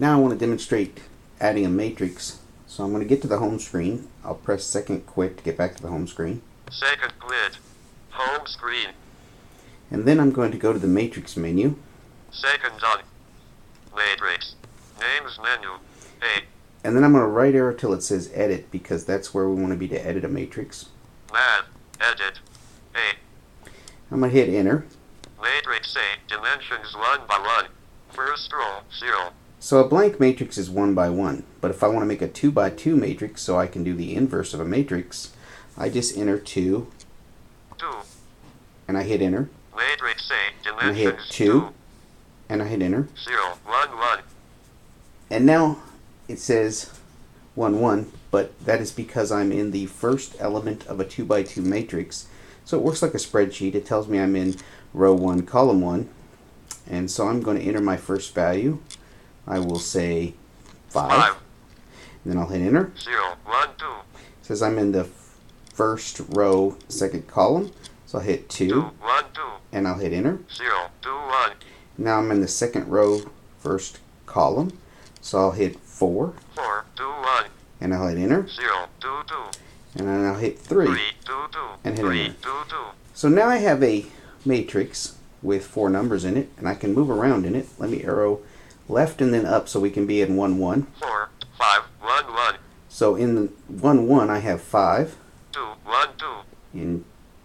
Now I want to demonstrate adding a matrix. So I'm going to get to the home screen. I'll press second quit to get back to the home screen. Second quit. Home screen. And then I'm going to go to the matrix menu. Second done. Matrix. Names menu. A. And then I'm going to right arrow till it says edit, because that's where we want to be to edit a matrix. Man. Edit. A. I'm going to hit enter. Matrix A. Dimensions 1 by 1. First row 0. So a blank matrix is 1 by 1, but if I want to make a 2 by 2 matrix so I can do the inverse of a matrix, I just enter 2, 2. and I hit enter, Matrix A. and I hit Dimensions 2, and I hit enter, 0, 1, 1. and now it says 1, 1, but that is because I'm in the first element of a 2 by 2 matrix. So it works like a spreadsheet. It tells me I'm in row 1, column 1, and so I'm going to enter my first value. I will say 5. And then I'll hit enter. 0, 1, 2. It says I'm in the first row, second column. So I'll hit 2, 2, 1, 2. and I'll hit enter. 0, 2, 1. Now I'm in the second row, first column. So I'll hit 4, 4, 2, 1. and I'll hit enter. 0, 2, 2. And then I'll hit 3, 3, 2, 2. and hit 3, enter. 2, 2. So now I have a matrix with 4 numbers in it, and I can move around in it. Let me arrow left and then up so we can be in 1, 1. 4, 5, 1, 1. So in the 1, 1 I have 5. 2, 1, 2. In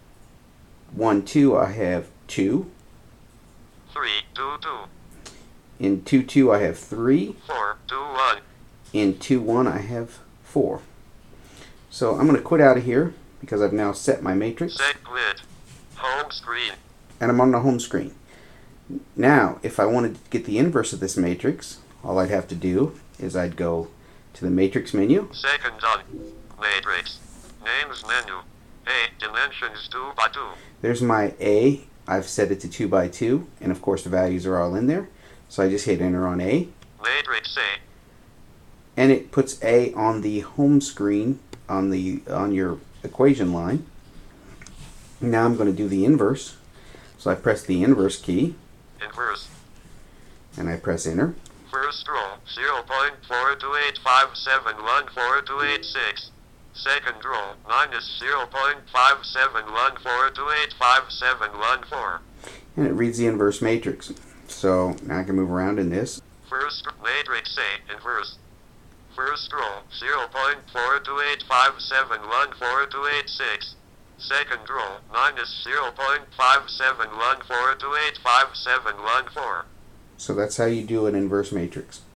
1, 2 I have 2. 3, 2, 2. In 2, 2 I have 3. 4, 2, 1. In 2, 1 I have 4. So I'm going to quit out of here because I've now set my matrix. Set quit. Home screen. And I'm on the home screen. Now, if I wanted to get the inverse of this matrix, all I'd have to do is I'd go to the matrix menu. Second done. Matrix. Names menu. A. Dimensions 2 by 2. There's my A. I've set it to 2 by 2, and of course the values are all in there. So I just hit enter on A, Matrix A. and it puts A on the home screen on your equation line. Now I'm going to do the inverse. So I press the inverse key, Inverse. and I press enter. First row 0.42857142886. Second row minus 0.5714285714. And it reads the inverse matrix. So now I can move around in this. First matrix A. Inverse. First row 0.42857142886. Second row minus 0.5714285714. So that's how you do an inverse matrix.